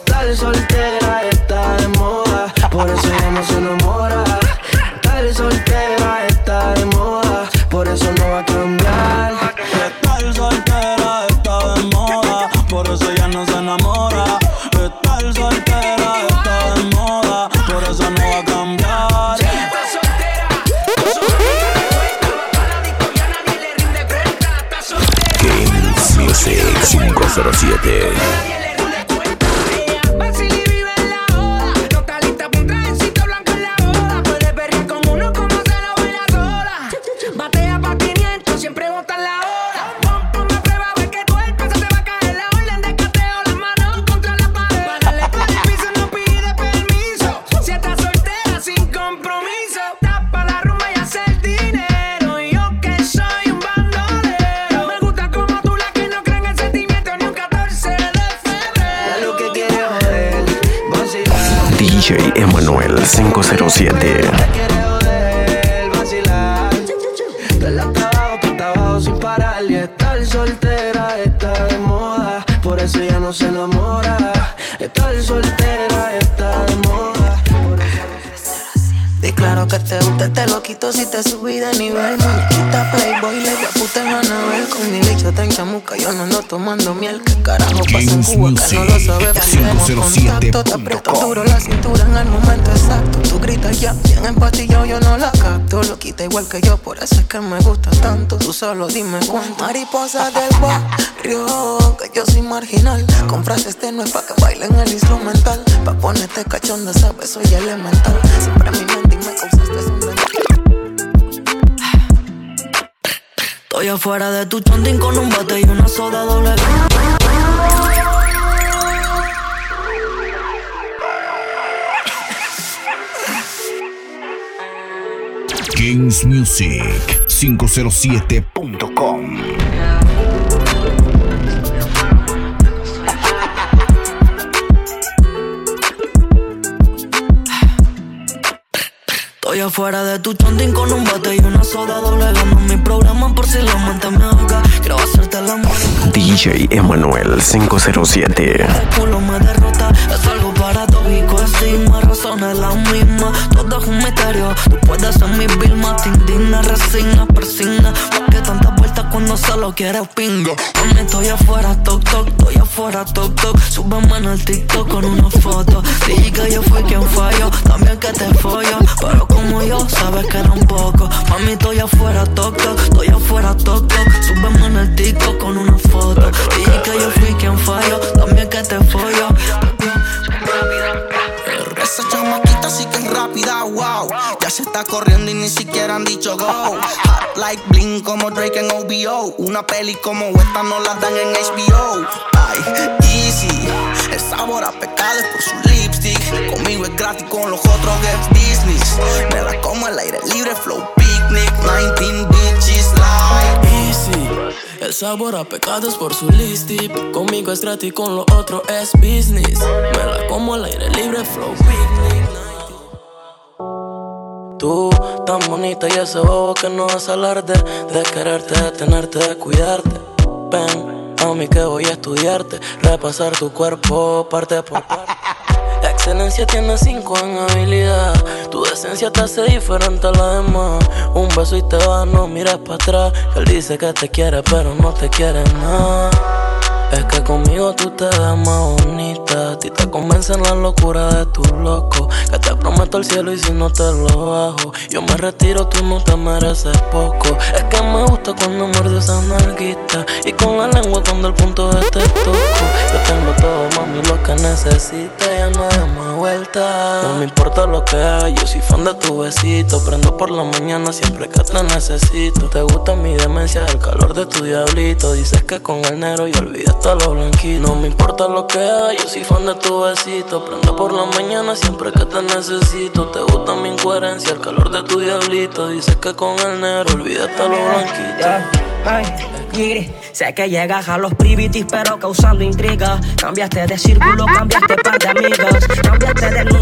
Estar soltera está de moda, por eso ella no se enamora. Estar soltera está de moda, por eso no va a cambiar. Estar soltera está de moda, por eso ella no se enamora. Estar soltera está de moda, por eso no va a cambiar. Está soltera, con su amiga le cuenta, va pa' la disco y a nadie le rinde cuenta. Está soltera. Kings Music cinco cero siete. D J Emanuel cinco cero siete. Sin parar y estar soltera está de moda, por eso ella no se enamora. Estar soltera está de moda. Di claro que te gusta, te lo quito si te subí de nivel. Muñequita Playboy, le voy a puta en Anabel. Con mi lecho está en chamuca, yo no ando tomando miel. ¿Qué carajo pasa en Cuba que no lo sabe? cinco cero siete Contacto, te aprieto duro la cintura en el momento exacto. Tú gritas ya, bien empatillado, yo no la capto. Lo quita igual que yo, por eso es que me gusta tanto. Tú solo dime cuánto. Mariposa del barrio, que yo soy marginal. Con frases tenues pa' que bailen el instrumental. Pa' ponerte cachonda, sabes, soy elemental. Siempre mi mente me causaste sonreír. Estoy afuera de tu chondín con un bate y una soda doble. Kings Music cinco cero siete punto com. Estoy afuera de tu chondín con un bate y una soda doble. Gano mi programa por si la mente me ahoga. Quiero hacerte la muerte. D J Emanuel cinco cero siete. El culo me derrota, es algo paradójico. Estigma, razones la misma. Todo es un misterio. Tú puedes ser mi Vilma, te indigna, resigna, persigna. Porque tantas vueltas cuando solo quieres pingo. Mami, estoy afuera, toc toc, estoy afuera, toc toc. Súbeme en el TikTok con una foto. Dije que yo fui quien falló, también que te follo. Pero como yo, sabes que era un poco. Mami, estoy afuera, toc toc, estoy afuera, toc toc. Súbeme en el TikTok con una foto. Dije que yo fui quien falló, también que te follo. Esa chamaquita sí que es rápida, wow. Ya se está corriendo y ni siquiera han dicho go. Hot like bling como Drake en O B O. Una peli como esta no la dan en H B O. Ay, easy. El sabor a pecado es por su lipstick. Conmigo es gratis, con los otros es business. Me la como al aire libre, flow picnic. nineteen bitches like easy. El sabor a pecado es por su lipstick. Conmigo es gratis, con lo otro es business. Me la como al aire libre, flow picnic. Tú, tan bonita y ese bobo que no hace alarde. De quererte, de tenerte, de cuidarte. Ven a mí que voy a estudiarte. Repasar tu cuerpo parte por parte. La excelencia tiene cinco en habilidad. Tu decencia te hace diferente a la demás. Un beso y te vas, no mires para atrás. Él dice que te quiere pero no te quiere nada. Es que conmigo tú te ves más bonita. A ti te convencen la locura de tu loco. Que te prometo el cielo y si no te lo bajo. Yo me retiro, tú no te mereces poco. Es que me gusta cuando muerde esa nalguita. Y con la lengua cuando el punto de te toco. Yo tengo todo, mami, lo que necesitas. Ya no hay más vuelta. No me importa lo que hay, yo soy fan de tu besito. Prendo por la mañana siempre que te necesito. Te gusta mi demencia, el calor de tu diablito. Dices que con el negro y olvidaste a lo blanquito. No me importa lo que hay, yo soy fan de tu besito. Prendo por la mañana siempre que te necesito. Te gusta mi incoherencia, el calor de tu diablito. Dices que con el negro olvidaste a lo blanquito. Yeah. Ay, Giri, sé que llegas a los privities pero causando intriga. Cambiaste de círculo, cambiaste par de amigas. Cambiaste de número,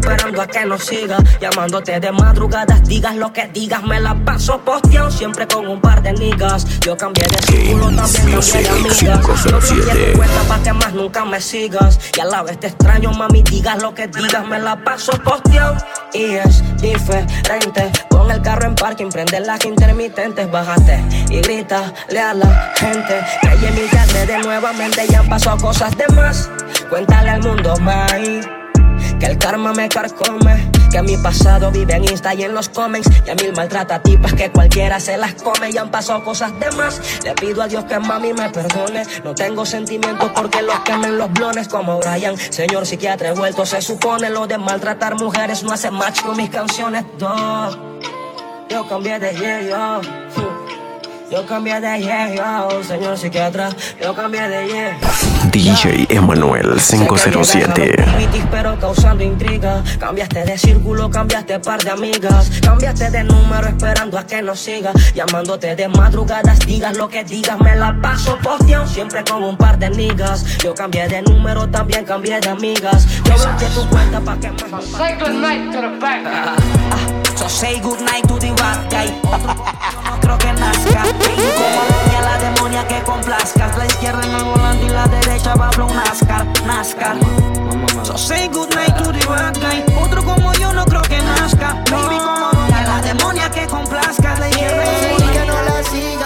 esperando a que nos siga. Llamándote de madrugadas, digas lo que digas, me la paso posteado siempre con un par de niggas. Yo cambié de círculo, también cambié de amigas. Yo bloqueé tu cuenta pa' que más nunca me sigas. Y a la vez te extraño, mami, digas lo que digas, me la paso posteado. Y es diferente, pon el carro en parking, prende las intermitentes, bájate y grítale a la gente que ayer mi tarde de nuevamente ya han pasado cosas de más. Cuéntale al mundo, mai, que el karma me carcome, que mi pasado vive en Insta y en los comments, y a mil maltrata tipas que cualquiera se las come. Y han pasado cosas de más. Le pido a Dios que mami me perdone. No tengo sentimientos porque los quemen los blones como Brian. Señor psiquiatra he vuelto, se supone. Lo de maltratar mujeres no hace match con mis canciones. Dog. Yo cambié de yeah, yo. Yo cambié de yeah, yo. Señor psiquiatra, yo cambié de yeah. D J Emanuel cinco cero siete. Pero causando intriga. Cambiaste de círculo, cambiaste par de amigas. Cambiaste de número esperando a que nos siga. Llamándote de madrugadas, digas lo que digas, me la paso posteado siempre con un par de niggas. Yo cambié de número, también cambié de amigas. Yo bloqueé tu cuenta pa' que más. So say good night to the bad guy. So say good night to the bad guy. No creo que nazca. Como doña la demonia que complazcas. La izquierda en el volante y la derecha va a un NASCAR, NASCAR. So say good night to the bad guy. Otro como yo no creo que nazca. Baby, como doña la demonia que complazcas. La izquierda en el volante que no la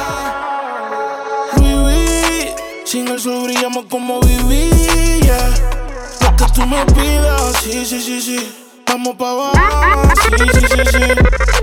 siga. Viví, sin el sol brillamos como vivía. Lo que tú me pidas, sí, sí, sí, sí. Vamos pa' abajo, sí, sí, sí, sí.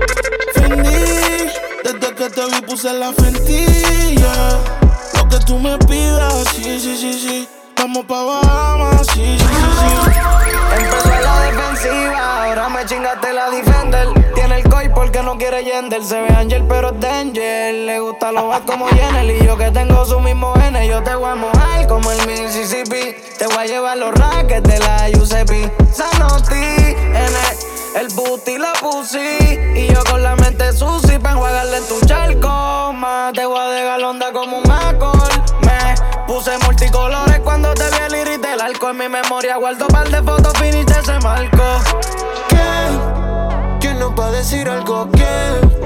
Fendi, desde que te vi puse la Fentilla. Lo que tú me pidas, sí, sí, sí, sí. Vamos pa' abajo, sí, sí, sí, sí. Empezó en la defensiva, ahora me chingaste la defender. Tiene el coi porque no quiere Yender. Se ve Angel pero es Danger. Le gusta lo vas como Jenner. Y yo que tengo su mismo N, yo te voy a mojar como el Mississippi. Te voy a llevar los rackets de la U C P. Sanotti, en el, el booty la pussy. Y yo con la mente sucia pa' enjuagarle en tu charco. Ma, te voy a dejar onda como un macol. Me puse multicolores cuando te vi el iris del arco. En mi memoria guardo par de fotos finish de ese marco. ¿Quién? ¿Quién nos va a decir algo? ¿Quién?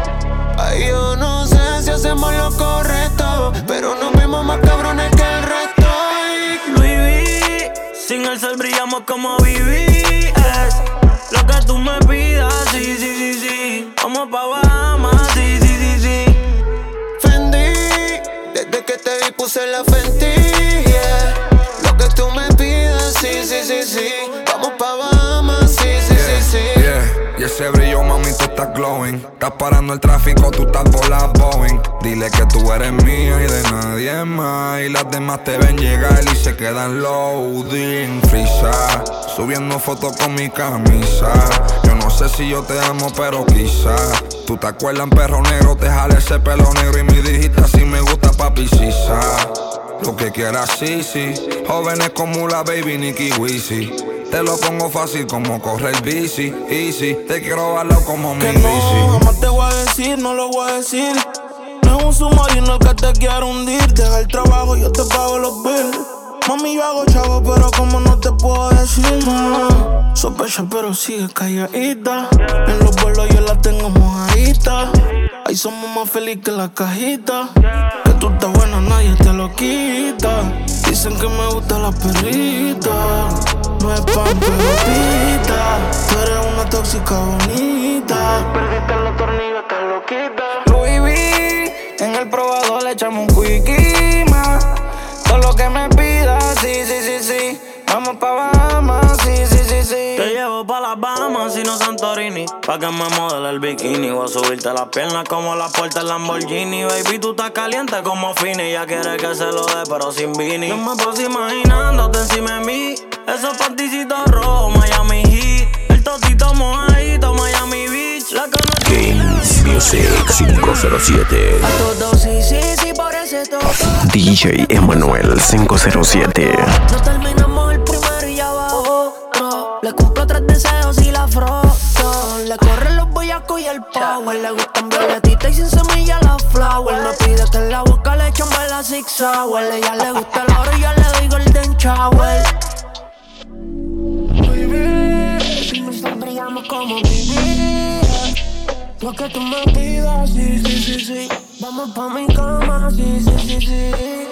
Ay, yo no sé si hacemos lo correcto, pero nos vemos más cabrones que el resto. Louis V, sin el sol brillamos como B B S. Lo que tú me pidas, sí, sí, sí, sí. Vamos pa' Bahamas, sí, sí, sí, sí. Fendi, desde que te vi puse la Fentilla. Lo que tú me pidas, sí, sí, sí, sí. Vamos pa' Bahamas, sí, sí, yeah, sí, sí. Yeah. Y ese brillo, mami, tú estás glowing. Estás parando el tráfico, tú estás por la Boeing. Dile que tú eres mía y de nadie más. Y las demás te ven llegar y se quedan loading. Frisa, subiendo fotos con mi camisa. Yo no sé si yo te amo, pero quizá. Tú te acuerdas en Perro Negro, te jale ese pelo negro. Y me dijiste así me gusta, papi, sisa. Lo que quieras, sí, sí. Jóvenes como la baby Nicki Wizzy. Te lo pongo fácil como correr bici, easy. Te quiero verlo como mi que bici. No, jamás te voy a decir, no lo voy a decir. No es un submarino el que te quiero hundir. Deja el trabajo, yo te pago los bills. Mami, yo hago chavo, pero como no te puedo decir, no. Sospecha, pero sigue calladita. En los vuelos yo la tengo mojadita. Ahí somos más felices que la cajita. Que tú estás buena, nadie te lo quita. Dicen que me gusta la perrita. No es pan, pero pita. Tú eres una tóxica bonita. Perdiste los tornillos, estás loquita. Louis V, en el probador le echamos un quickie más. Todo lo que me pidas, sí, sí, sí, sí. Vamos pa' Bahamas, sí, sí, sí, sí. Te llevo pa' las Bahamas y no Santorini. Pa' que me modele el bikini. Voy a subirte las piernas como la puerta del Lamborghini. Baby, tú estás caliente como Fini. Ya quieres que se lo dé, pero sin Vini. Yo me paso imaginándote encima de mí. Esos panticitos rojos, Miami Heat. El totito mojadito, Miami Beach. La Games Music cinco cero siete. A todos sí, sí, sí, por ese todo. D J Emanuel cinco cero siete. No terminamos el primero y ya va otro. Le cumplo tres deseos y la froto. Le corren los boyacos y el power. Le gustan violetitas y sin semilla la flower. Me pide que en la boca le echen la six sour. Ella le gusta el oro y yo le doy golden shower. hagamos como vivir. Lo que tú me pidas, sí, sí, sí, sí. Vamos pa' mi cama, sí, sí, sí, sí.